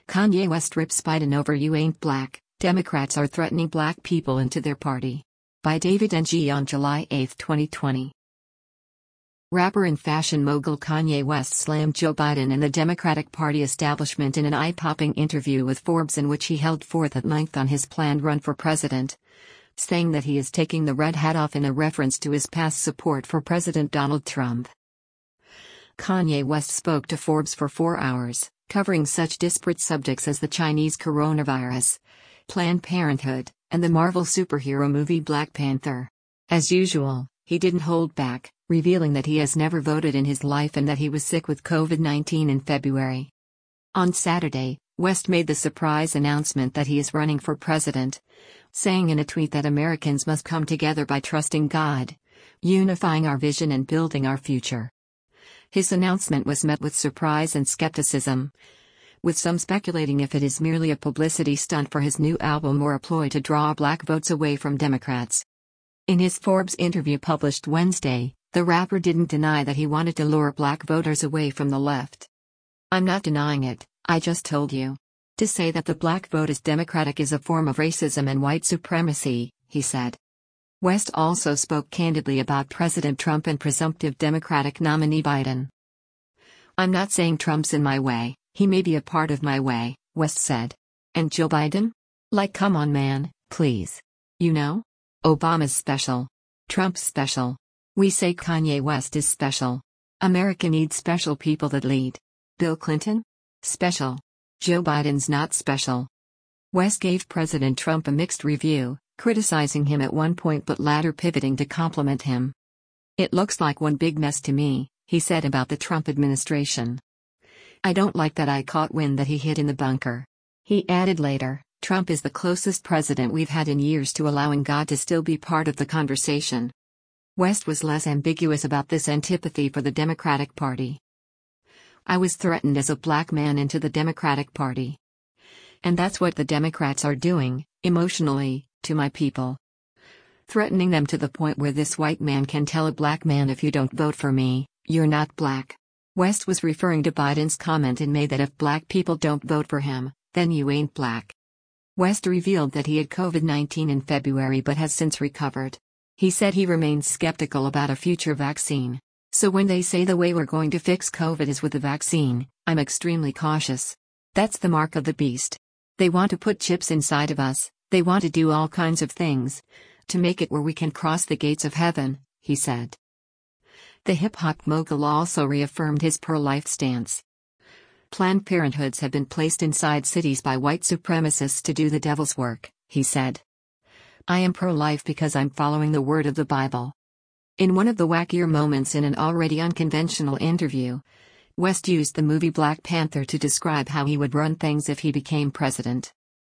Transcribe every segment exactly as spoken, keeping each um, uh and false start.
Kanye West rips Biden over "You ain't black, Democrats are threatening black people into their party." By David N G on July eighth, twenty twenty. Rapper and fashion mogul Kanye West slammed Joe Biden and the Democratic Party establishment in an eye-popping interview with Forbes in which he held forth at length on his planned run for president, saying that he is taking the red hat off in a reference to his past support for President Donald Trump. Kanye West spoke to Forbes for four hours, covering such disparate subjects as the Chinese coronavirus, Planned Parenthood, and the Marvel superhero movie Black Panther. As usual, he didn't hold back, revealing that he has never voted in his life and that he was sick with COVID nineteen in February. On Saturday, West made the surprise announcement that he is running for president, saying in a tweet that Americans must come together by trusting God, unifying our vision and building our future. His announcement was met with surprise and skepticism, with some speculating if it is merely a publicity stunt for his new album or a ploy to draw black votes away from Democrats. In his Forbes interview published Wednesday, the rapper didn't deny that he wanted to lure black voters away from the left. "I'm not denying it, I just told you. To say that the black vote is Democratic is a form of racism and white supremacy," he said. West also spoke candidly about President Trump and presumptive Democratic nominee Biden. "I'm not saying Trump's in my way, he may be a part of my way," West said. "And Joe Biden? Like, come on, man, please. You know? Obama's special. Trump's special. We say Kanye West is special. America needs special people that lead. Bill Clinton? Special. Joe Biden's not special." West gave President Trump a mixed review, criticizing him at one point but later pivoting to compliment him. "It looks like one big mess to me," he said about the Trump administration. "I don't like that I caught wind that he hid in the bunker." He added later, "Trump is the closest president we've had in years to allowing God to still be part of the conversation." West was less ambiguous about this antipathy for the Democratic Party. "I was threatened as a black man into the Democratic Party. And that's what the Democrats are doing, emotionally, to my people. Threatening them to the point where this white man can tell a black man, if you don't vote for me, you're not black." West was referring to Biden's comment in May that if black people don't vote for him, then you ain't black. West revealed that he had COVID nineteen in February but has since recovered. He said he remains skeptical about a future vaccine. "So when they say the way we're going to fix COVID is with a vaccine, I'm extremely cautious. That's the mark of the beast. They want to put chips inside of us, they want to do all kinds of things to make it where we can cross the gates of heaven," he said. The hip-hop mogul also reaffirmed his pro-life stance. "Planned Parenthoods have been placed inside cities by white supremacists to do the devil's work," he said. "I am pro-life because I'm following the word of the Bible." In one of the wackier moments in an already unconventional interview, West used the movie Black Panther to describe how he would run things if he became president.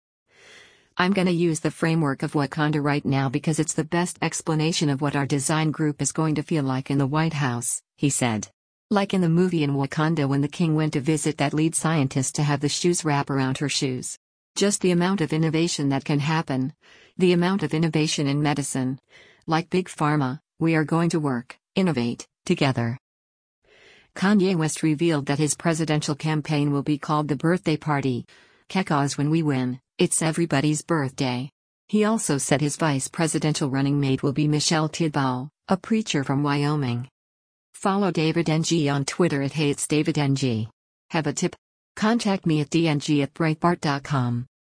"I'm gonna use the framework of Wakanda right now because it's the best explanation of what our design group is going to feel like in the White House," he said. "Like in the movie in Wakanda when the king went to visit that lead scientist to have the shoes wrap around her shoes. Just the amount of innovation that can happen, the amount of innovation in medicine. Like Big Pharma, we are going to work, innovate, together." Kanye West revealed that his presidential campaign will be called the Birthday Party, "Kekos when we win, it's everybody's birthday." He also said his vice presidential running mate will be Michelle Tidball, a preacher from Wyoming. Follow David N G on Twitter at HeyIt'sDavidNG. Have a tip? Contact me at d n g at breitbart dot com.